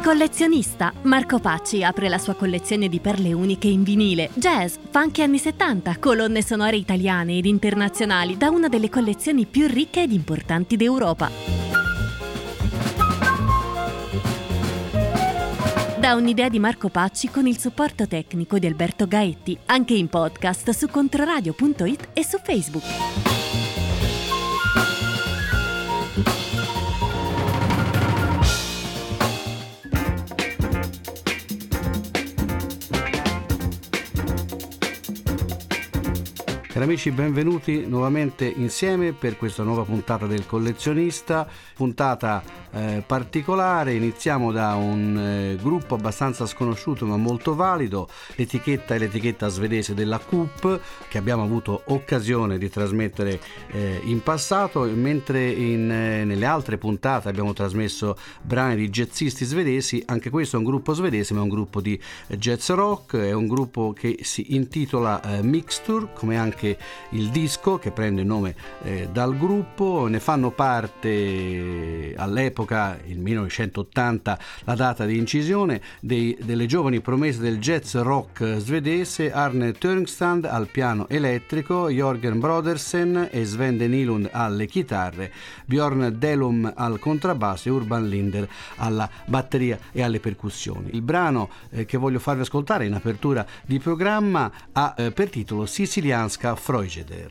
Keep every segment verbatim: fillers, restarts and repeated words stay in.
Collezionista. Marco Pacci apre la sua collezione di perle uniche in vinile, jazz, funk anni settanta, colonne sonore italiane ed internazionali da una delle collezioni più ricche ed importanti d'Europa. Da un'idea di Marco Pacci con il supporto tecnico di Alberto Gaetti, anche in podcast su controradio punto it e su Facebook. Cari amici, benvenuti nuovamente insieme per questa nuova puntata del Collezionista, puntata eh, particolare. Iniziamo da un eh, gruppo abbastanza sconosciuto ma molto valido, l'etichetta è l'etichetta svedese della Coop, che abbiamo avuto occasione di trasmettere eh, in passato, mentre in, eh, nelle altre puntate abbiamo trasmesso brani di jazzisti svedesi. Anche questo è un gruppo svedese ma è un gruppo di eh, jazz rock, è un gruppo che si intitola eh, Mixture, come anche il disco che prende il nome eh, dal gruppo. Ne fanno parte all'epoca, il millenovecentottanta, la data di incisione dei, delle giovani promesse del jazz rock svedese, Arne Törnstrand al piano elettrico, Jørgen Brodersen e Sven de Nylund alle chitarre, Björn Delum al contrabbasso e Urban Linder alla batteria e alle percussioni. Il brano eh, che voglio farvi ascoltare in apertura di programma ha eh, per titolo Sicilianska Freude.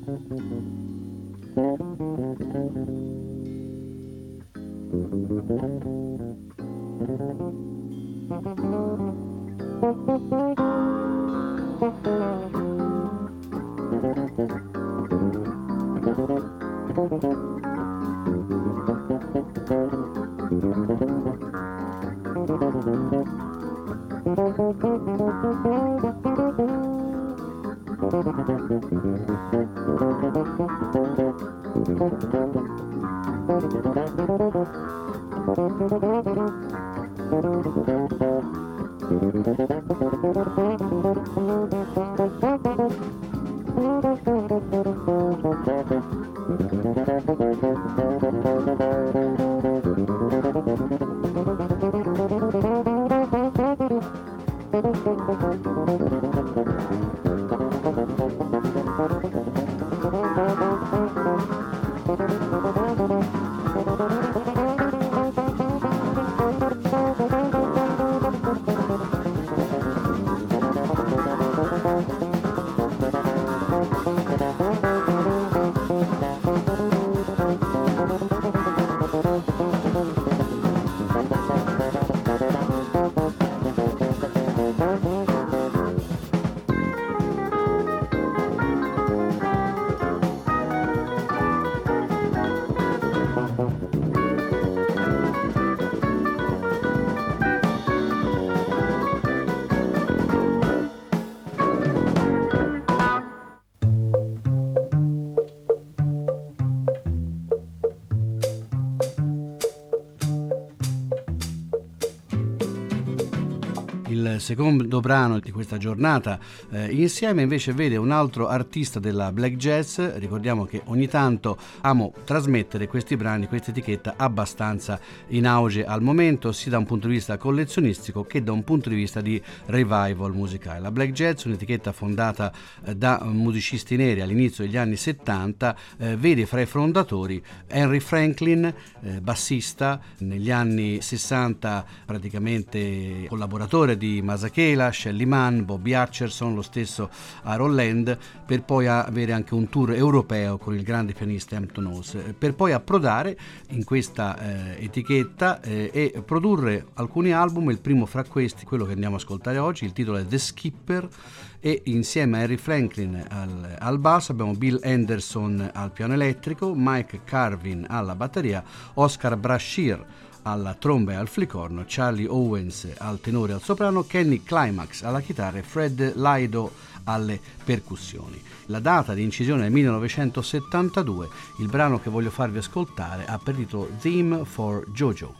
Il secondo brano di questa giornata eh, insieme invece vede un altro artista della black jazz. Ricordiamo che ogni tanto amo trasmettere questi brani, questa etichetta abbastanza in auge al momento, sia da un punto di vista collezionistico che da un punto di vista di revival musicale. La black jazz, un'etichetta fondata eh, da musicisti neri all'inizio degli anni settanta, eh, vede fra i fondatori Henry Franklin, eh, bassista, negli anni sessanta praticamente collaboratore di Masakela, Shelly Manne, Bobby Hutcherson, lo stesso Aaron Land, per poi avere anche un tour europeo con il grande pianista Hampton House, per poi approdare in questa eh, etichetta eh, e produrre alcuni album. Il primo fra questi, quello che andiamo a ascoltare oggi, il titolo è The Skipper, e insieme a Henry Franklin al, al basso abbiamo Bill Anderson al piano elettrico, Mike Carvin alla batteria, Oscar Brashear alla tromba e al flicorno, Charlie Owens al tenore e al soprano, Kenny Climax alla chitarra e Fred Laido alle percussioni. La data di incisione è millenovecentosettantadue. Il brano che voglio farvi ascoltare ha per titolo Theme for JoJo.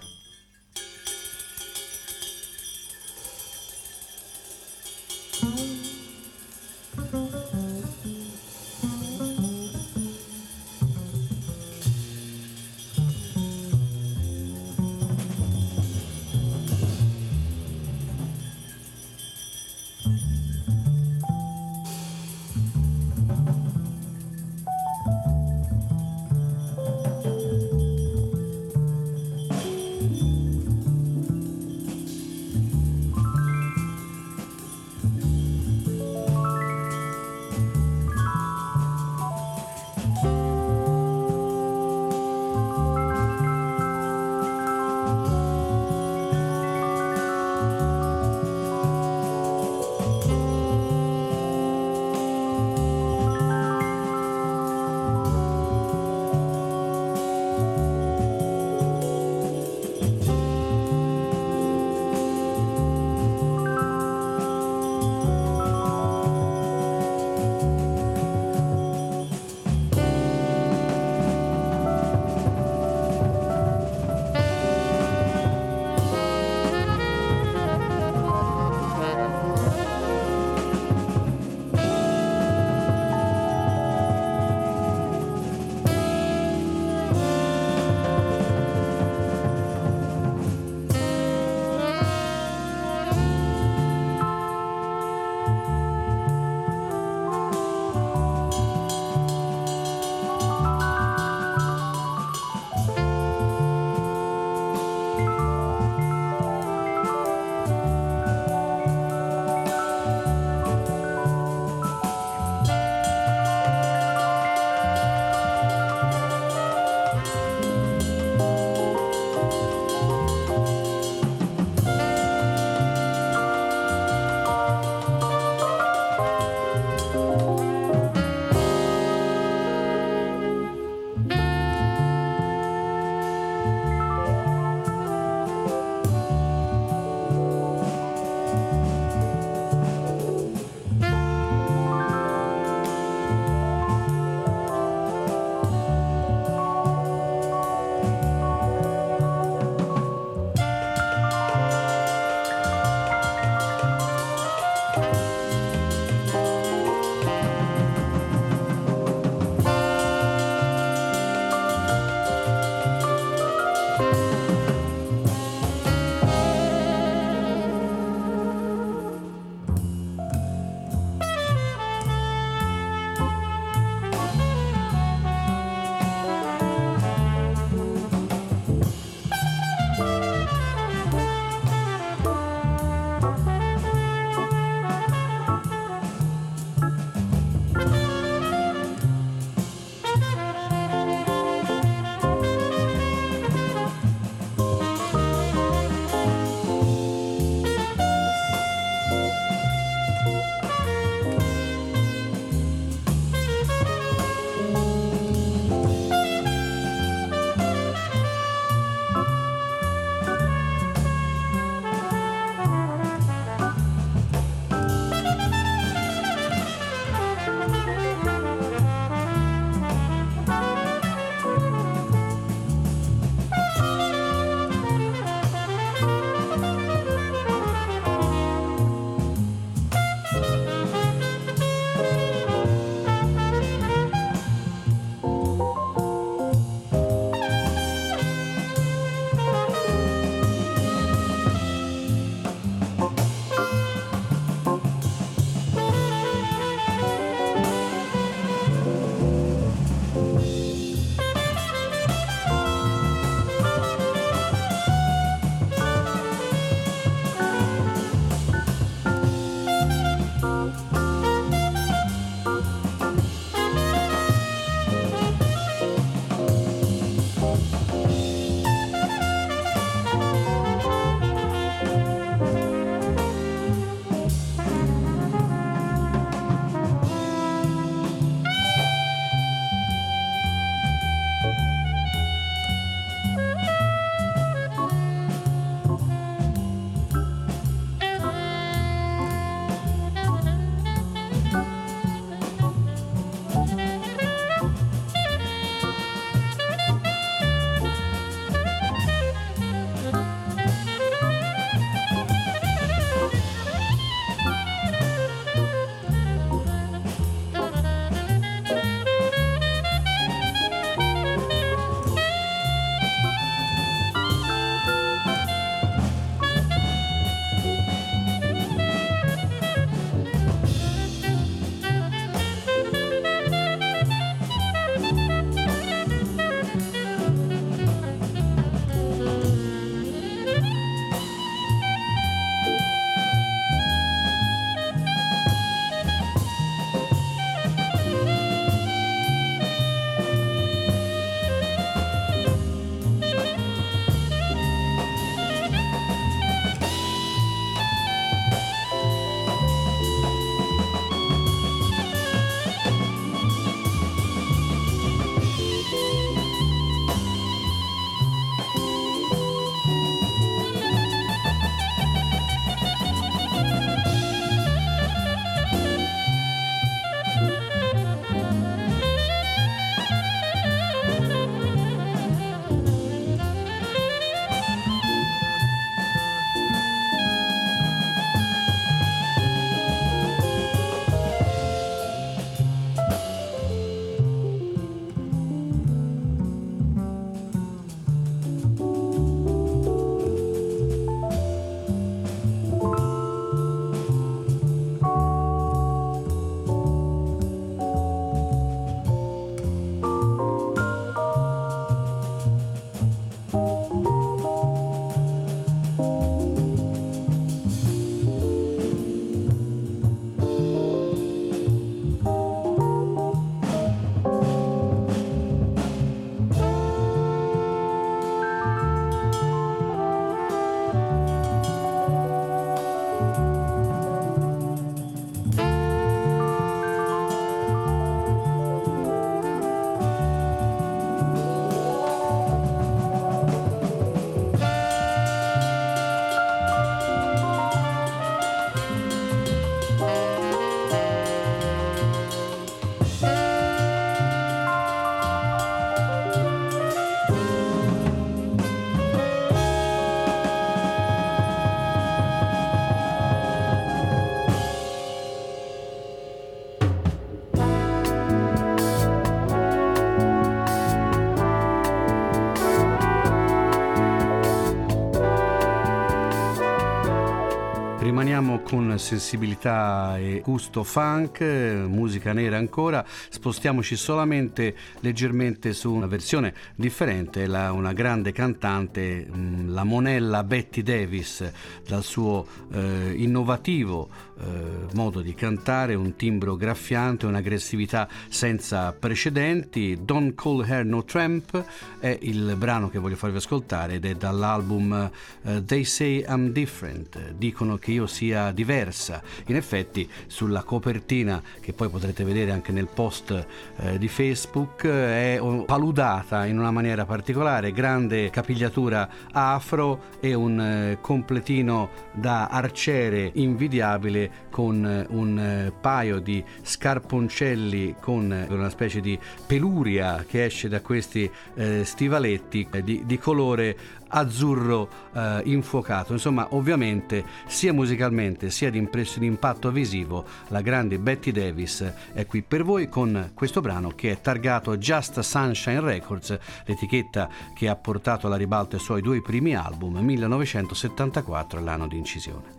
con sensibilità e gusto funk, musica nera ancora. Spostiamoci solamente leggermente su una versione differente, la, una grande cantante, la monella Betty Davis, dal suo eh, innovativo eh, modo di cantare, un timbro graffiante, un'aggressività senza precedenti. Don't Call Her No Tramp è il brano che voglio farvi ascoltare ed è dall'album uh, They Say I'm Different, dicono che io sia diversa. In effetti sulla copertina, che poi potrete vedere anche nel post eh, di Facebook, è paludata in una maniera particolare, grande capigliatura afro e un eh, completino da arciere invidiabile, con eh, un eh, paio di scarponcelli con eh, una specie di peluria che esce da questi eh, stivaletti eh, di, di colore azzurro eh, infuocato. Insomma, ovviamente sia musicalmente sia di, impress- di impatto visivo, la grande Betty Davis è qui per voi con questo brano che è targato Just Sunshine Records, l'etichetta che ha portato alla ribalta i suoi due primi album. millenovecentosettantaquattro l'anno di incisione.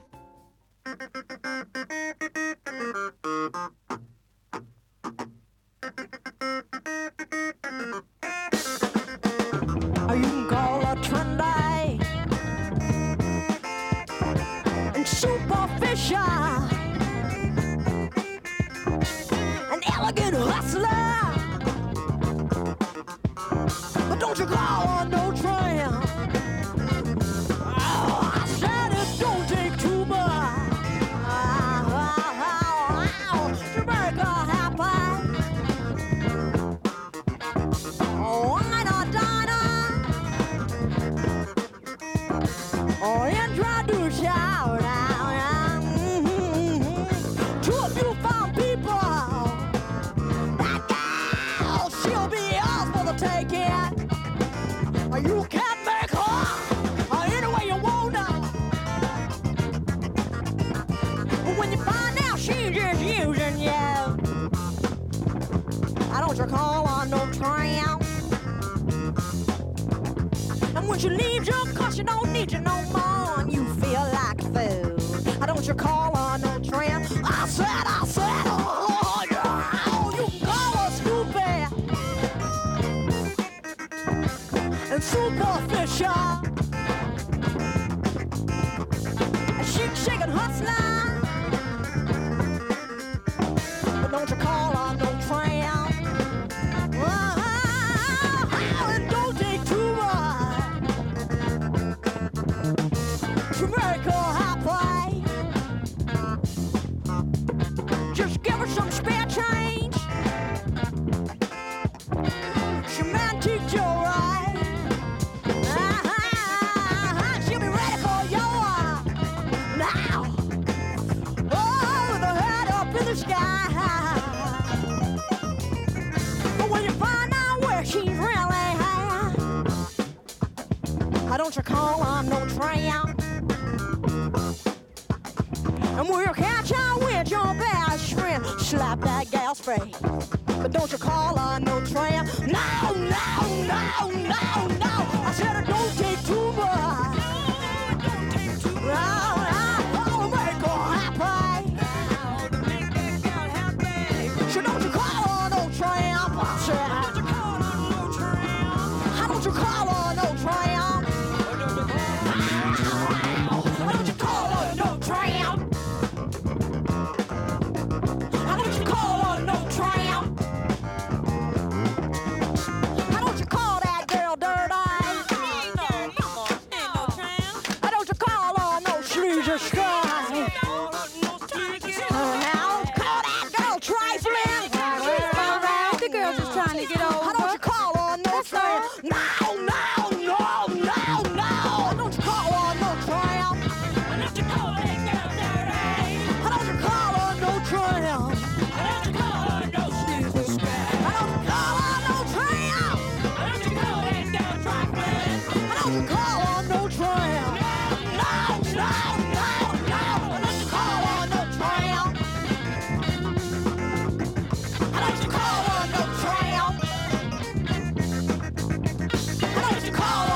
Superficial, an elegant hustler, but don't you call on no tramp. Oh, I said it don't take too much oh, oh, oh, to make her happy. Oh, I don't diner, oh, introduce you. You can make her any way you want her, but when you find out she's just using you, I don't you call on no tramp. And when she leaves you, cause she don't need you no more, and you feel like a fool, I don't you call on no tramp. I said, I said, oh, yeah, oh, you can call her stupid and superficial, a chic shaking hustler, but don't you call her no tramp. Oh, it don't take too much to make her happy. Just give her some spare change, she might teach you right. Don't you call on no tramp. And we'll catch her with your best friend, slap that gal's face, but don't you call on no tramp. No, no, no, no, no, I said it don't take too much. No, no, oh, make her happy. So don't you call on no tramp. I said, how don't you call on no tramp?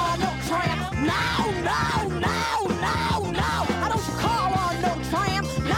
No, no, no, no, no, I don't call on no tramp. No.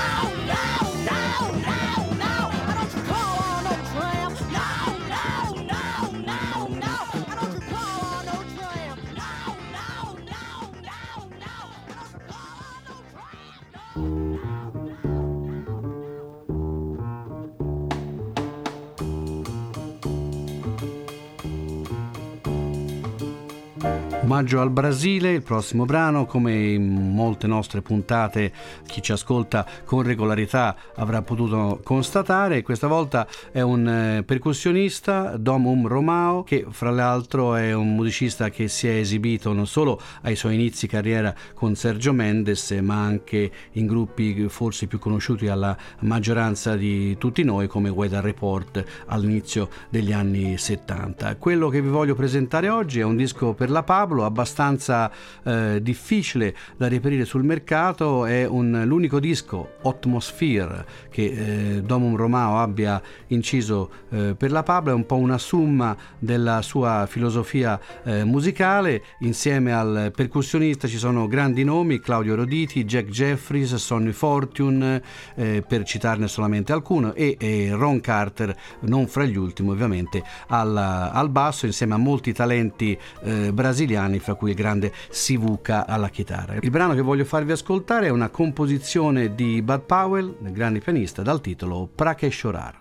Omaggio al Brasile, il prossimo brano, come in molte nostre puntate chi ci ascolta con regolarità avrà potuto constatare, questa volta è un eh, percussionista, Dom Um Romao, che fra l'altro è un musicista che si è esibito non solo ai suoi inizi carriera con Sergio Mendes, ma anche in gruppi forse più conosciuti alla maggioranza di tutti noi come Weather Report all'inizio degli anni settanta. Quello che vi voglio presentare oggi è un disco per la Pablo abbastanza eh, difficile da reperire sul mercato, è un, l'unico disco Atmosphere che eh, Dom Um Romao abbia inciso eh, per la Pablo, è un po' una summa della sua filosofia eh, musicale. Insieme al percussionista ci sono grandi nomi, Claudio Roditi, Jack Jeffries, Sonny Fortune, eh, per citarne solamente alcuno, e, e Ron Carter, non fra gli ultimi ovviamente, al, al basso, insieme a molti talenti eh, brasiliani, fra cui il grande Sivuca alla chitarra. Il brano che voglio farvi ascoltare è una composizione di Bud Powell, il grande pianista, dal titolo Pra Que Chorar.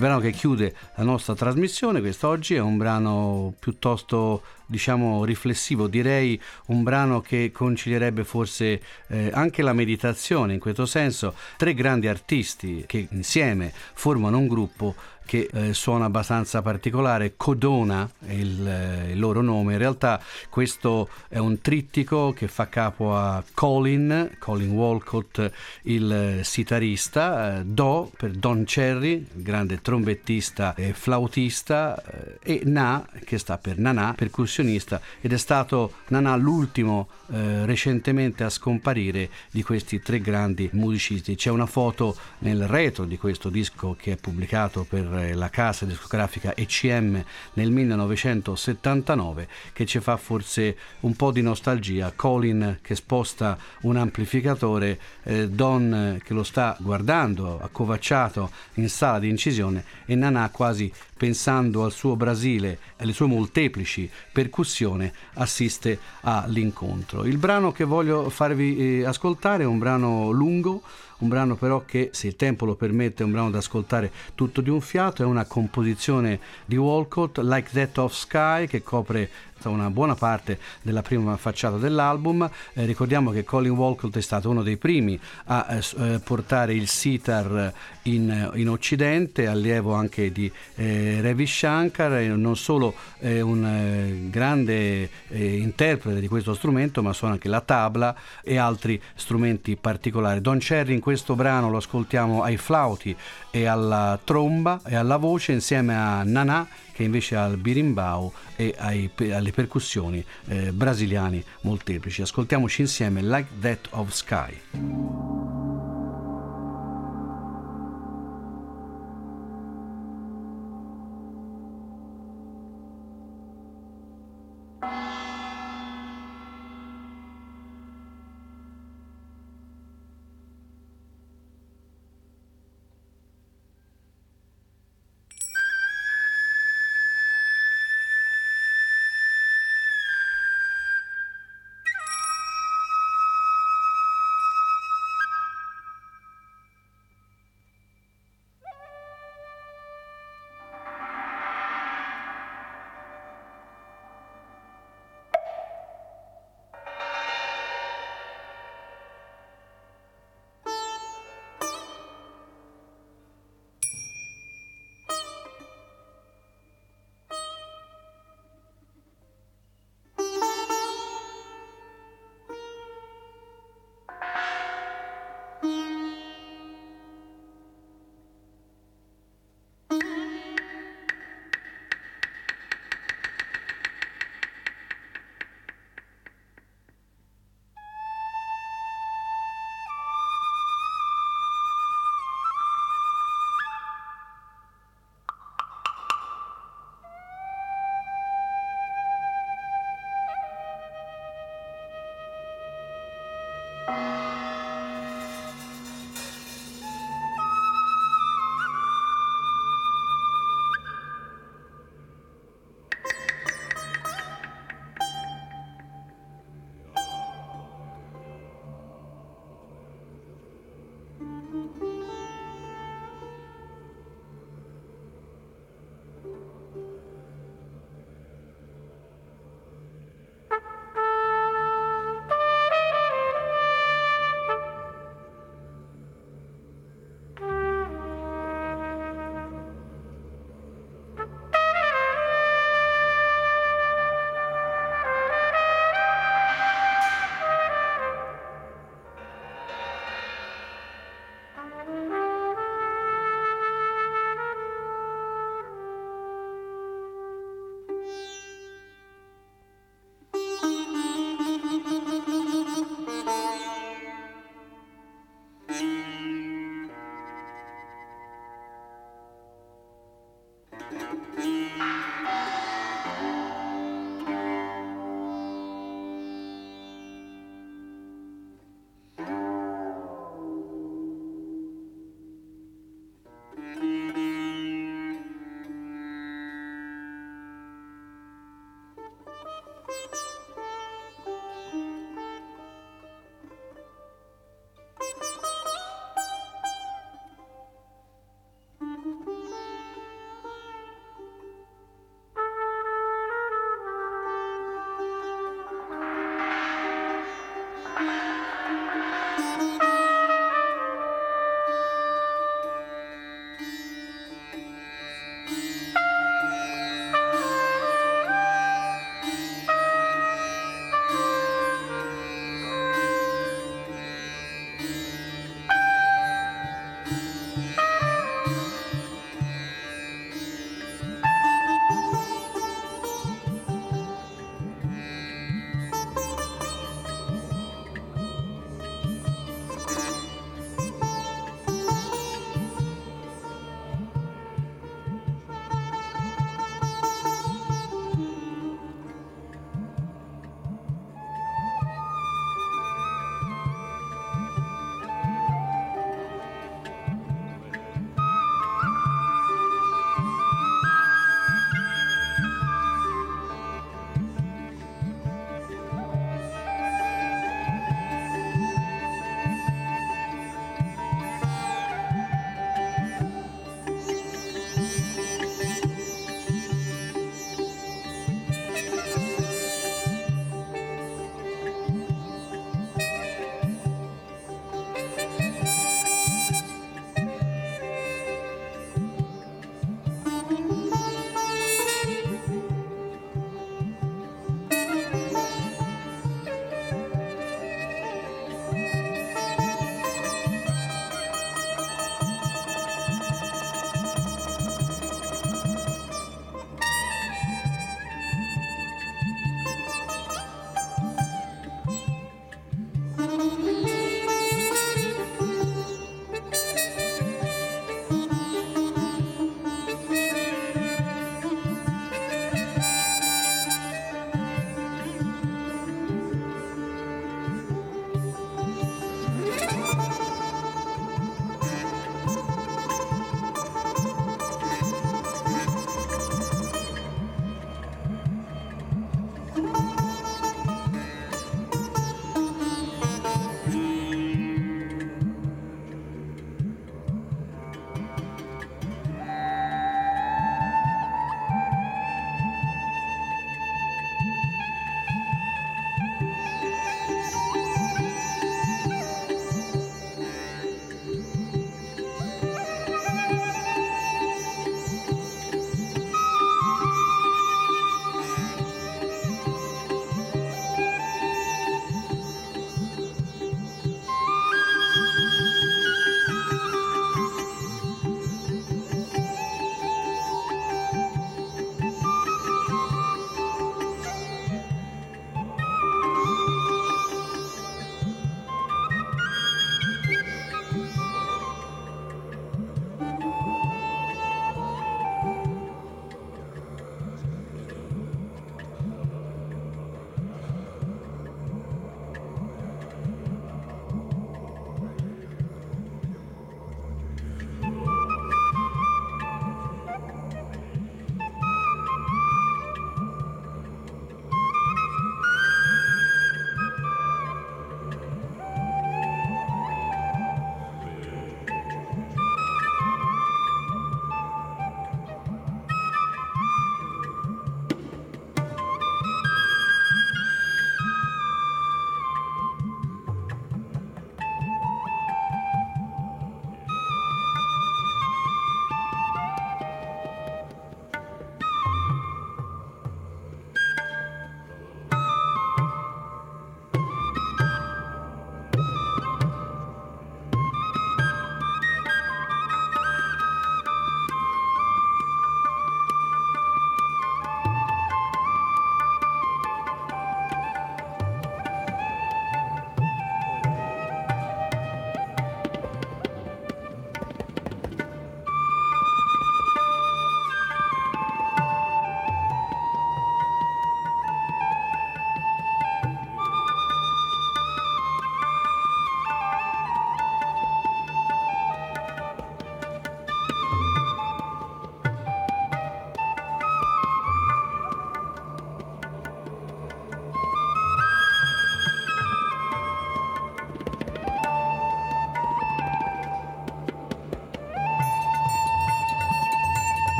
brano che chiude la nostra trasmissione quest'oggi è un brano piuttosto, diciamo, riflessivo, direi un brano che concilierebbe forse eh, anche la meditazione. In questo senso, tre grandi artisti che insieme formano un gruppo che eh, suona abbastanza particolare. Codona è il, eh, il loro nome. In realtà questo è un trittico che fa capo a Colin, Colin Walcott, il eh, sitarista, eh, Do per Don Cherry, il grande trombettista e flautista, eh, e Na, che sta per Nanà, percussionista, ed è stato Nanà l'ultimo eh, recentemente a scomparire di questi tre grandi musicisti. C'è una foto nel retro di questo disco che è pubblicato per la casa discografica E C M nel millenovecentosettantanove, che ci fa forse un po' di nostalgia. Colin che sposta un amplificatore, eh, Don che lo sta guardando accovacciato in sala di incisione, e Nanà quasi pensando al suo Brasile e alle sue molteplici percussioni assiste all'incontro. Il brano che voglio farvi eh, ascoltare è un brano lungo, un brano però che, se il tempo lo permette, è un brano da ascoltare tutto di un fiato. È una composizione di Walcott, Like That of Sky, che copre una buona parte della prima facciata dell'album. Eh, ricordiamo che Colin Walcott è stato uno dei primi a eh, portare il sitar in, in Occidente, allievo anche di eh, Ravi Shankar, e non solo eh, un eh, grande eh, interprete di questo strumento, ma suona anche la tabla e altri strumenti particolari. Don Cherry in questo brano lo ascoltiamo ai flauti e alla tromba e alla voce, insieme a Nanà che invece ha il birimbau e ai, alle percussioni eh, brasiliane molteplici. Ascoltiamoci insieme Like That of Sky.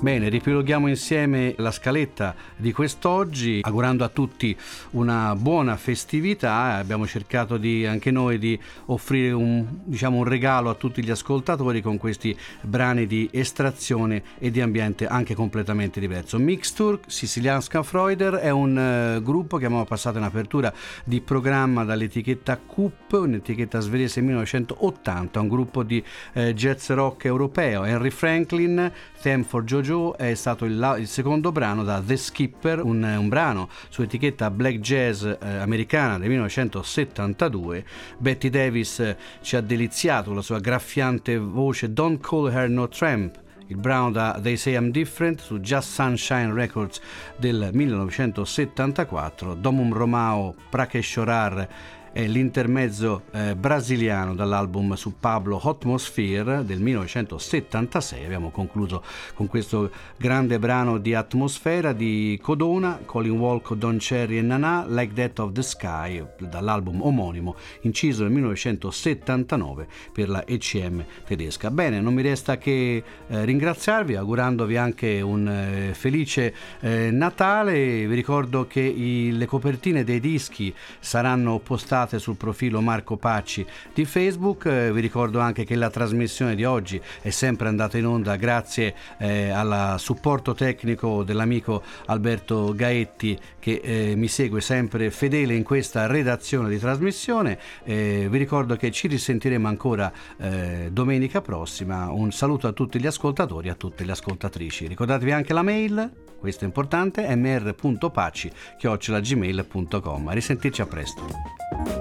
Bene, ripiloghiamo insieme la scaletta di quest'oggi, augurando a tutti una buona festività. Abbiamo cercato di anche noi di offrire un, diciamo, un regalo a tutti gli ascoltatori con questi brani di estrazione e di ambiente anche completamente diverso. Mixtur Sicilianska Freuder è un uh, gruppo che abbiamo passato in apertura di programma dall'etichetta Coop, un'etichetta svedese millenovecentottanta, un gruppo di uh, jazz rock europeo. Henry Franklin, Theme for Jojo è stato il, il secondo brano da The Skipper, un, un brano su etichetta Black Jazz eh, americana del millenovecentosettantadue. Betty Davis eh, ci ha deliziato con la sua graffiante voce Don't Call Her No Tramp, il brano da They Say I'm Different su Just Sunshine Records del millenovecentosettantaquattro. Domum Romao Prakeshorar è l'intermezzo eh, brasiliano dall'album su Pablo Atmosphere del millenovecentosettantasei. Abbiamo concluso con questo grande brano di atmosfera di Codona, Colin Walcott, Don Cherry e Nana, Like That of the Sky, dall'album omonimo inciso nel millenovecentosettantanove per la E C M tedesca. Bene, non mi resta che eh, ringraziarvi, augurandovi anche un eh, felice eh, Natale. Vi ricordo che i, le copertine dei dischi saranno postate sul profilo Marco Pacci di Facebook. Eh, vi ricordo anche che la trasmissione di oggi è sempre andata in onda grazie eh, al supporto tecnico dell'amico Alberto Gaetti, che eh, mi segue sempre fedele in questa redazione di trasmissione. Eh, vi ricordo che ci risentiremo ancora eh, domenica prossima. Un saluto a tutti gli ascoltatori e a tutte le ascoltatrici. Ricordatevi anche la mail, questo è importante, m r punto pacci chiocciola gmail punto com. A risentirci, a presto.